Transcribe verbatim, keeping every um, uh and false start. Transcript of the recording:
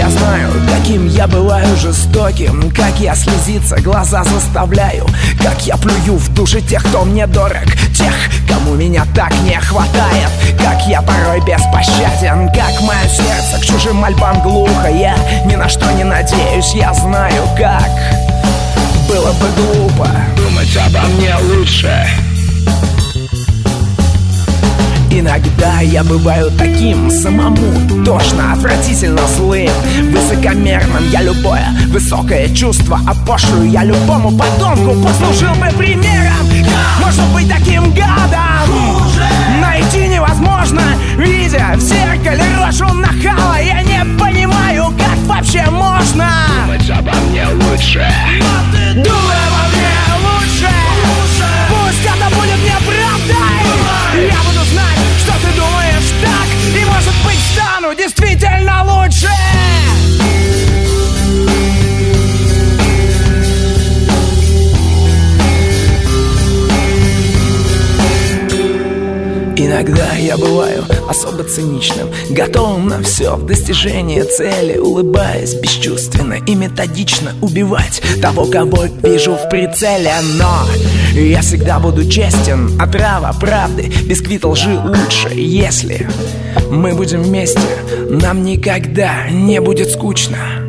я знаю, каким я бываю жестоким, как я слезиться глаза заставляю, как я плюю в души тех, кто мне дорог, тех, кому меня так не хватает, как я порой беспощаден, как мое сердце к чужим мольбам глухо. Я ни на что не надеюсь, я знаю, как было бы глупо думать обо мне лучше. Иногда я бываю таким самому точно отвратительно злым, высокомерным. Я любое высокое чувство опошлю, я любому подонку послужил бы примером. Можно быть таким гадом, найти невозможно, видя в зеркале рожу нахала. Я не понимаю, как вообще можно думать обо мне лучше. Думай обо мне лучше, пусть это будет неправдой. Я буду знать, что ты думаешь так, и может быть стану действительно лучше. Иногда я бываю особо циничным, готовым на все в достижение цели, улыбаясь бесчувственно и методично убивать того, кого вижу в прицеле. Но я всегда буду честен, отрава правды, бисквит лжи лучше. Если мы будем вместе, нам никогда не будет скучно.